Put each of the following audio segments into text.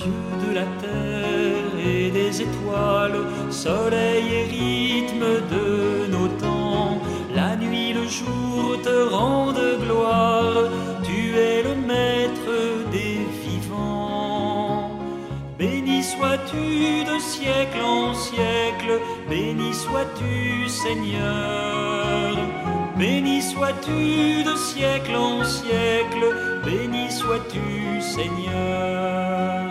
Dieu de la terre et des étoiles, soleil et rythme de nos temps, la nuit, le jour te rendent gloire, tu es le maître des vivants. Béni sois-tu de siècle en siècle, béni sois-tu Seigneur. Béni sois-tu de siècle en siècle, béni sois-tu Seigneur.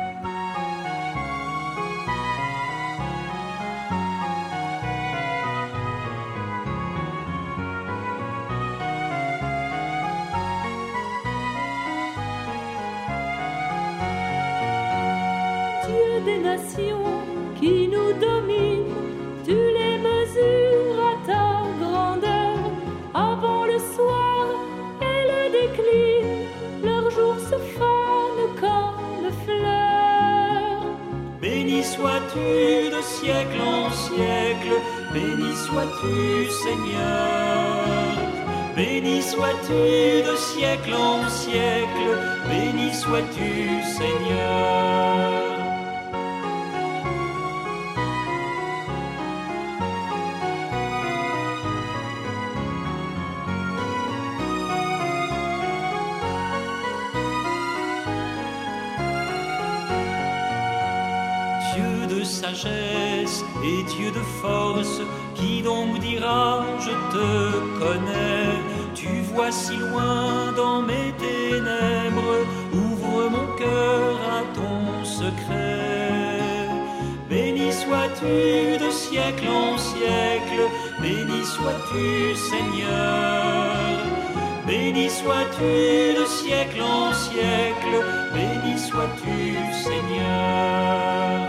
Dieu des nations qui nous domine, tu les mesures à ta grandeur. Avant le soir et le déclin, leurs jours se fanent comme fleurs. Béni sois-tu de siècle en siècle, béni sois-tu Seigneur. Béni sois-tu de siècle en siècle, béni sois-tu Seigneur. Dieu de sagesse et Dieu de force, qui donc dira je te connais? Tu vois si loin dans mes ténèbres, ouvre mon cœur à ton secret. Béni sois-tu de siècle en siècle, béni sois-tu Seigneur. Béni sois-tu de siècle en siècle, béni sois-tu Seigneur.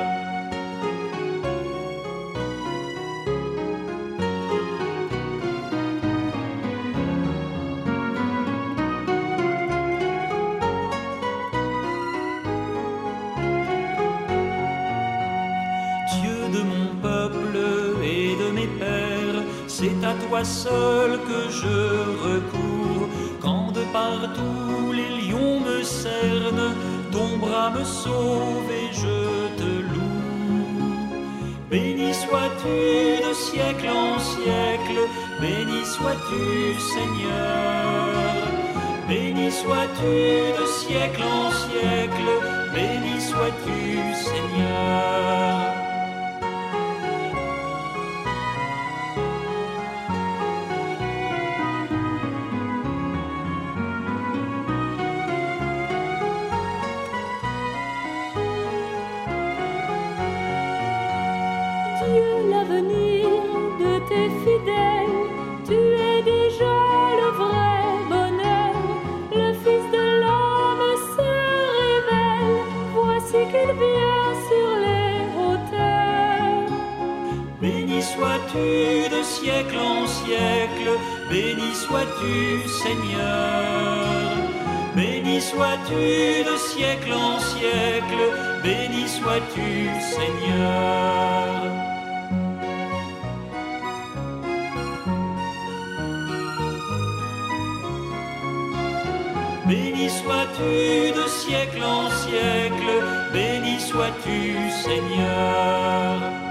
Dieu de mon peuple et de mes pères, c'est à toi seul que je recours. Quand de partout les lions me cernent, ton bras me sauve et je te loue. Béni sois-tu de siècle en siècle, béni sois-tu Seigneur. Béni sois-tu de siècle en siècle, béni sois-tu Seigneur. Dieu, l'avenir de tes fidèles, tu es déjà le vrai bonheur. Le Fils de l'homme se révèle, voici qu'il vient sur les hauteurs. Béni sois-tu de siècle en siècle, béni sois-tu Seigneur. Béni sois-tu de siècle en siècle, béni sois-tu Seigneur. Béni sois-tu de siècle en siècle, béni sois-tu Seigneur.